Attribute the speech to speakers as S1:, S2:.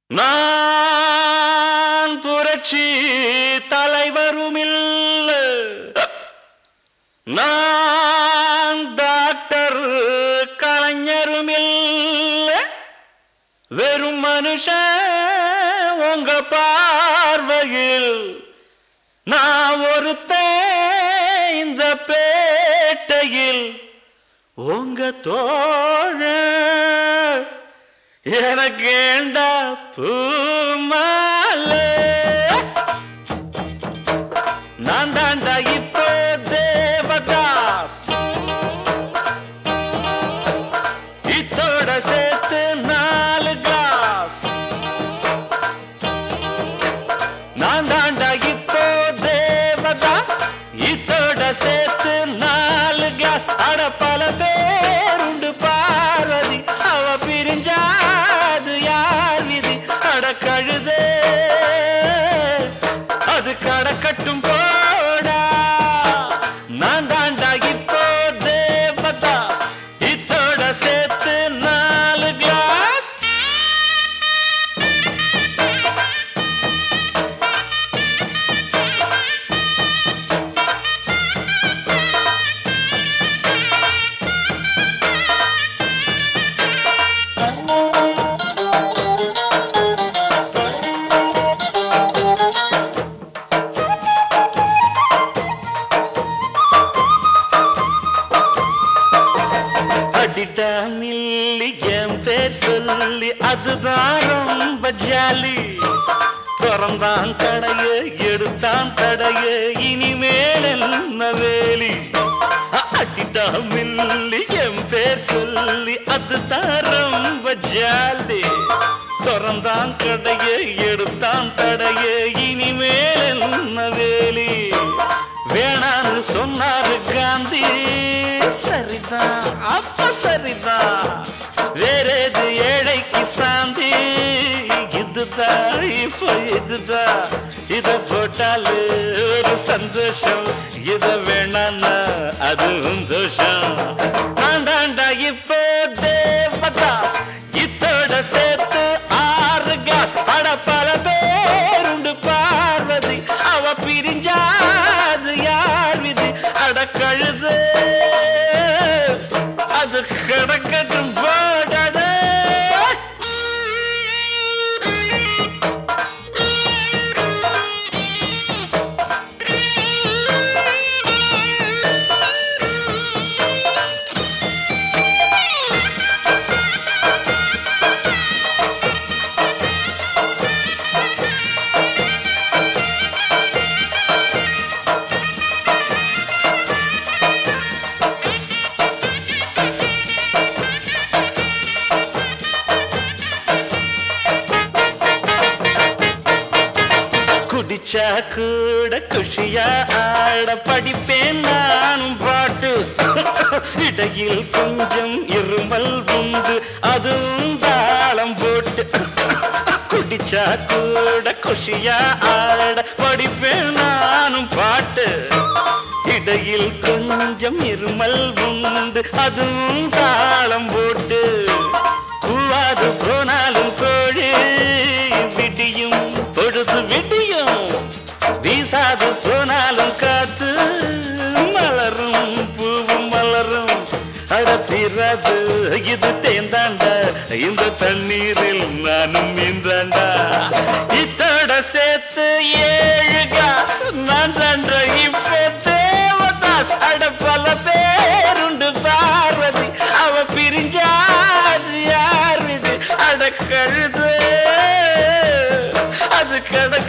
S1: நான் புரட்சி தலைவருமில்ல, நான் டாக்டர் கலைஞருமில்ல, வெறும் மனுஷன் உங்க பார்வையில். நான் ஒருத்தன் இந்த பேட்டையில் உங்க தோழன். எனக்கு ஏண்டா பூமாலே, நான் தாண்டா இப்போ தேவதாஸ். இத்தோட சேர்த்து 4 கிளாஸ். நான் தாண்டா இப்போ தேவதாஸ், இத்தோட சேர்த்து 4 கிளாஸ். அட பல பேர் உண்டு பார்வதி, அவ பிரிஞ்சாது யார் விதி. அட கழுதே அது கடக்கட்டும் போடா. நான் தாண்டா இப்போ தேவதாஸ், இத்தோட சேர்த்து 4 கிளாஸ். அடிடா மில்லி என் பேர் சொல்லி, அதுதான் ரொம்ப ஜாலி. திறந்தான் கடைய எடுத்தான் தடைய, இனிமேல் என்ன வேலி. அடிடா மில்லி என் பேர் சொல்லி, அதுதான் ரொம்ப ஜாலி. திறந்தான் கடைய எடுத்தான் தடைய, இனிமேல் என்ன வேலி. வேணான்னு சொன்னாரு காந்தி, சரிதான் அப்ப சரிதான். வேறேது ஏழைக்கு சாந்தி, இதுதான் இப்ப இதுதான். இத போட்டாலு ஒரு சந்தோஷம், இத வேணான்னா அதுவும் தோஷம். நான் தாண்டா இப்போ தேவதாஸ், இத்தோட சேர்த்து 6 கிளாஸ். அட பல பேருண்டு பார்வதி, அவ பிரிஞ்சாது யார் விதி. அட கழுது அது கிடக்கட்டும் போடட. குடிச்சா கூட குஷியா ஆட படிப்பேன் நானும் பாட்டு. இடையில் கொஞ்சம் இருமல் உண்டு, அதுவும் தாளம் போட்டு. குடிச்சா கூட குஷியா ஆட படிப்பேன் நானும் பாட்டு. இடையில் கொஞ்சம் இருமல் உண்டு, அதுவும் தாளம் போட்டு. கூவாது போனாலும் கோழி விடியும் பொழுது விடியும். வீசாது போனாலும் காத்து மலரும் பூவும் மலரும். அடத்திராது இது தேந்தாண்டா, இந்த தண்ணீரில் நானும் மீந்தாண்டா. இத்தோட சேர்த்து 7 கிளாஸ். நான் தாண்டா இப்போ தேவதாஸ். அட பல பேருண்டு பார்வதி, அவ பிரிஞ்சாது யார் விதி. அட கழுது அது கடக்க